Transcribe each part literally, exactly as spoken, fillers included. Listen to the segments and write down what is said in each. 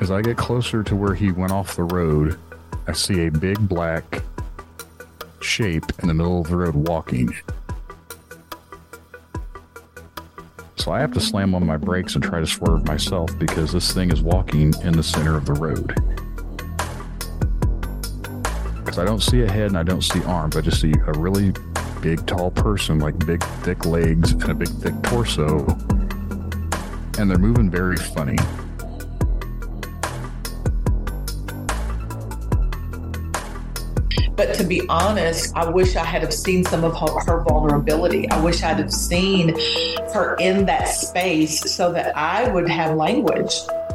as I get closer to where he went off the road, I see a big black shape in the middle of the road walking. So I have to slam on my brakes and try to swerve myself because this thing is walking in the center of the road. Because I don't see a head and I don't see arms. I just see a really big, tall person, like big, thick legs and a big, thick torso. And they're moving very funny. But to be honest, I wish I had have seen some of her, her vulnerability. I wish I'd have seen her in that space so that I would have language.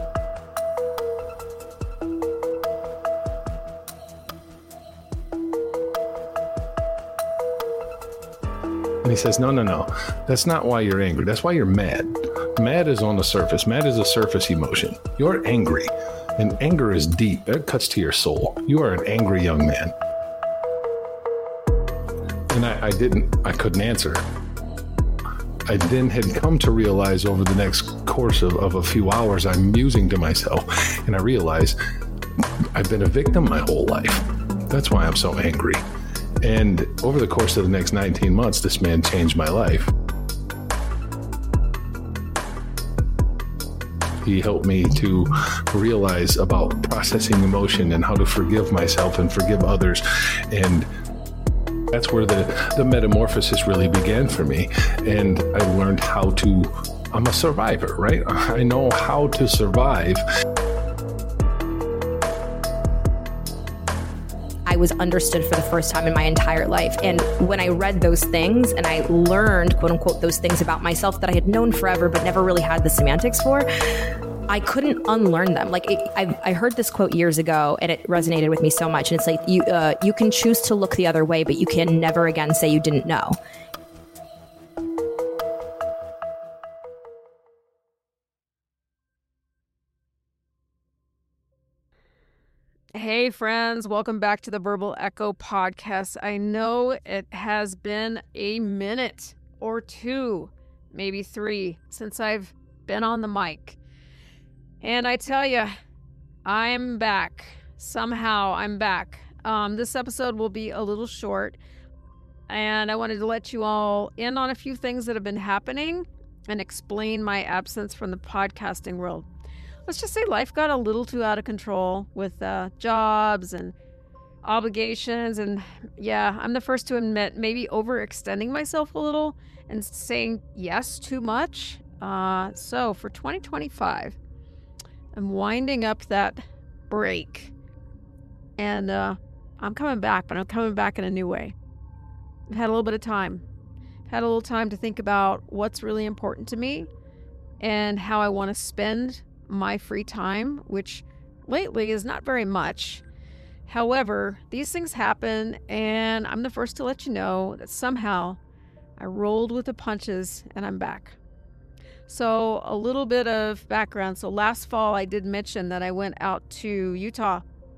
And he says, no, no, no, that's not why you're angry. That's why you're mad. Mad is on the surface. Mad is a surface emotion. You're angry, and anger is deep. It cuts to your soul. You are an angry young man. And I, I didn't, I couldn't answer. I then had come to realize over the next course of, of a few hours, I'm musing to myself, and I realize I've been a victim my whole life. That's why I'm so angry. And over the course of the next nineteen months, this man changed my life. He helped me to realize about processing emotion and how to forgive myself and forgive others. And that's where the, the metamorphosis really began for me. And I learned how to, I'm a survivor, right? I know how to survive. I was understood for the first time in my entire life. And when I read those things and I learned, quote unquote, those things about myself that I had known forever, but never really had the semantics for, I couldn't unlearn them. Like it, I, I heard this quote years ago and it resonated with me so much. And it's like, you, uh, you can choose to look the other way, but you can never again say you didn't know. Hey friends, welcome back to the Verbal Echo podcast. I know it has been a minute or two, maybe three, since I've been on the mic. And I tell you, I'm back. Somehow I'm back. Um, this episode will be a little short, and I wanted to let you all in on a few things that have been happening and explain my absence from the podcasting world. Let's just say life got a little too out of control with uh, jobs and obligations. And yeah, I'm the first to admit maybe overextending myself a little and saying yes too much. Uh, so for twenty twenty-five, I'm winding up that break. And uh, I'm coming back, but I'm coming back in a new way. I've had a little bit of time. I've had a little time to think about what's really important to me and how I want to spend my free time, which lately is not very much. However, these things happen, and I'm the first to let you know that somehow I rolled with the punches and I'm back. So a little bit of background. So last fall I did mention that I went out to Utah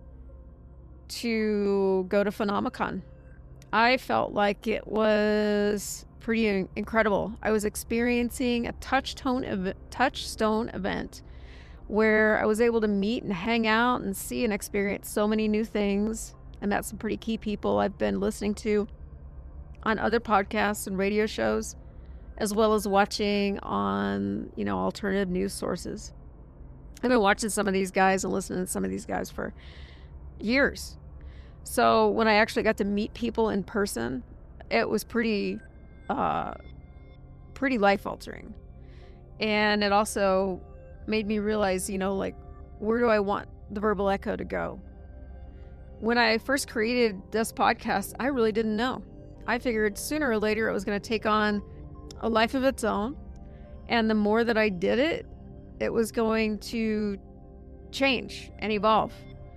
to go to Phenomicon. I felt like it was pretty incredible. I was experiencing a touchstone ev- touchstone event where I was able to meet and hang out and see and experience so many new things. And that's some pretty key people I've been listening to on other podcasts and radio shows, as well as watching on, you know, alternative news sources. I've been watching some of these guys and listening to some of these guys for years. So when I actually got to meet people in person, it was pretty, uh, pretty life-altering. And it also made me realize, you know, like, where do I want the Verbal Echo to go? When I first created this podcast, I really didn't know. I figured sooner or later it was going to take on a life of its own. And the more that I did it, it was going to change and evolve.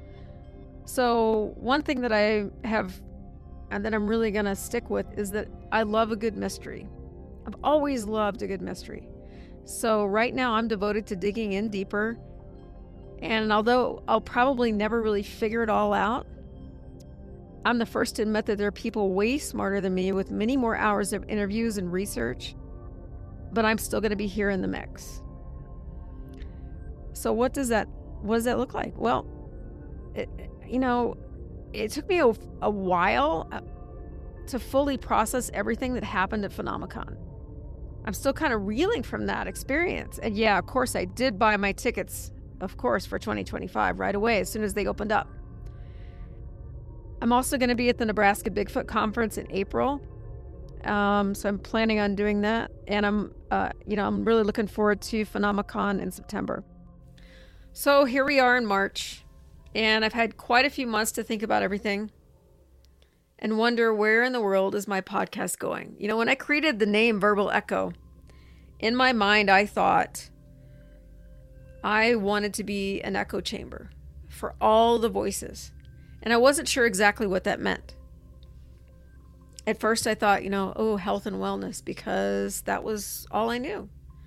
So one thing that I have and that I'm really going to stick with is that I love a good mystery. I've always loved a good mystery. So right now I'm devoted to digging in deeper. And although I'll probably never really figure it all out, I'm the first to admit that there are people way smarter than me with many more hours of interviews and research, but I'm still going to be here in the mix. So what does that what does that look like? Well, it, you know, it took me a, a while to fully process everything that happened at Phenomicon. I'm still kind of reeling from that experience. And yeah, of course, I did buy my tickets, of course, for twenty twenty-five right away as soon as they opened up. I'm also going to be at the Nebraska Bigfoot Conference in April. Um, so I'm planning on doing that. And I'm, uh, you know, I'm really looking forward to Phenomicon in September. So here we are in March, and I've had quite a few months to think about everything and wonder where in the world is my podcast going. You know, when I created the name Verbal Echo, in my mind, I thought I wanted to be an echo chamber for all the voices. And I wasn't sure exactly what that meant. At first I thought, you know, oh, health and wellness, because that was all I knew.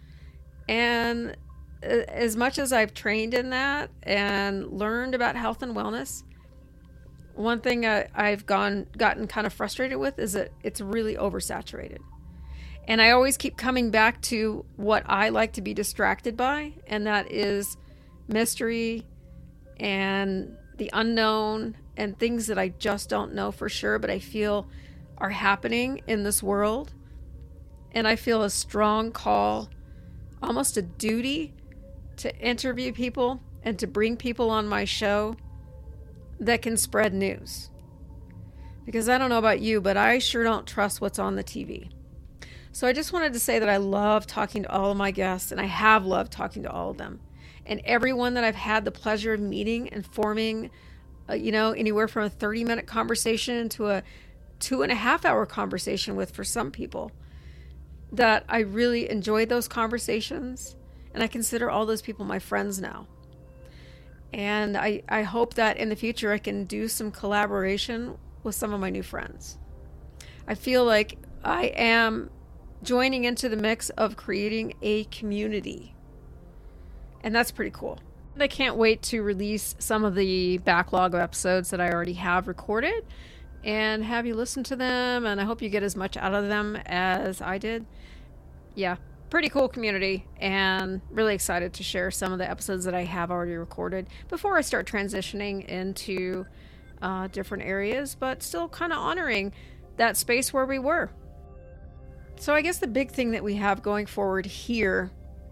And as much as I've trained in that and learned about health and wellness, one thing I, I've gone gotten kind of frustrated with is that it's really oversaturated. And I always keep coming back to what I like to be distracted by, and that is mystery and the unknown and things that I just don't know for sure, but I feel are happening in this world. And I feel a strong call, almost a duty, to interview people and to bring people on my show that can spread news. Because I don't know about you, but I sure don't trust what's on the T V. So I just wanted to say that I love talking to all of my guests, and I have loved talking to all of them. And everyone that I've had the pleasure of meeting and forming, uh, you know, anywhere from a thirty minute conversation to a two and a half hour conversation with for some people, that I really enjoyed those conversations. And I consider all those people my friends now. And I, I hope that in the future I can do some collaboration with some of my new friends. I feel like I am joining into the mix of creating a community. And that's pretty cool. I can't wait to release some of the backlog of episodes that I already have recorded and have you listen to them. And I hope you get as much out of them as I did. Yeah. Pretty cool community, and really excited to share some of the episodes that I have already recorded before I start transitioning into uh, different areas, but still kind of honoring that space where we were. So I guess the big thing that we have going forward here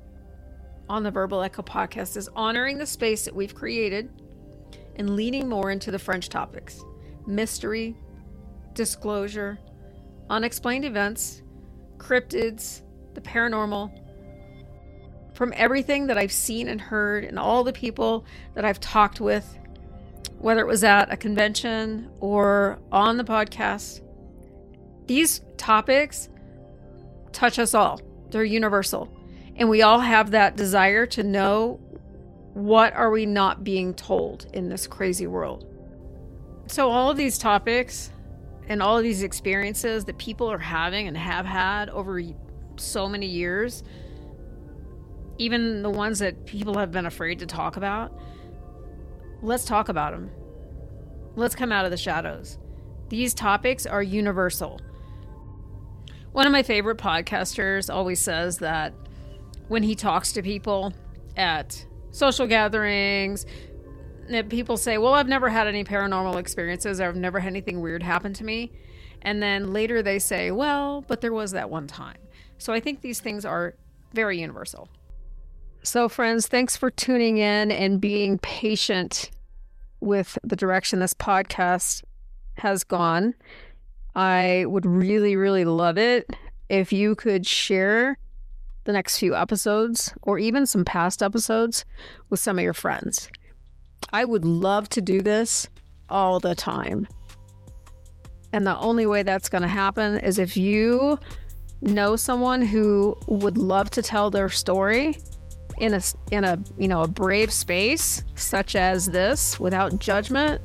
on the Verbal Echo podcast is honoring the space that we've created and leaning more into the French topics: mystery, disclosure, unexplained events, cryptids, the paranormal. From everything that I've seen and heard and all the people that I've talked with, whether it was at a convention or on the podcast, these topics touch us all. They're universal. And we all have that desire to know, what are we not being told in this crazy world? So all of these topics and all of these experiences that people are having and have had over so many years, even the ones that people have been afraid to talk about, let's talk about them. Let's come out of the shadows. These topics are universal. One of my favorite podcasters always says that when he talks to people at social gatherings, that people say, well, I've never had any paranormal experiences, or I've never had anything weird happen to me. And then later they say, well, but there was that one time. So I think these things are very universal. So friends, thanks for tuning in and being patient with the direction this podcast has gone. I would really, really love it if you could share the next few episodes or even some past episodes with some of your friends. I would love to do this all the time. And the only way that's going to happen is if you know someone who would love to tell their story in a in a you know a brave space such as this, without judgment,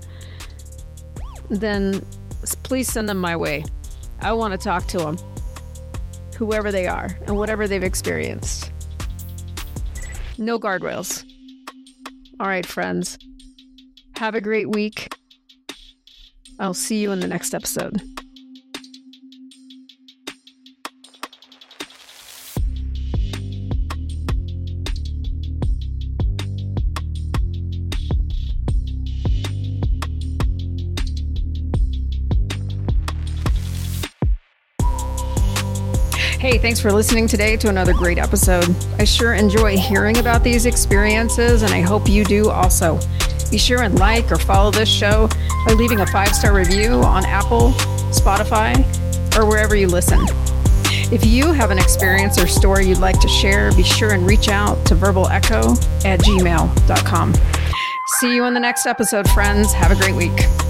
then please send them my way. I want to talk to them, whoever they are and whatever they've experienced. No guardrails. All right, friends, have a great week. I'll see you in the next episode. thanks for listening today to another great episode. I sure enjoy hearing about these experiences, and I hope you do also. Be sure and like or follow this show by leaving a five-star review on Apple, Spotify, or wherever you listen. If you have an experience or story you'd like to share, be sure and reach out to verbal echo at gmail dot com. See you in the next episode, friends. Have a great week.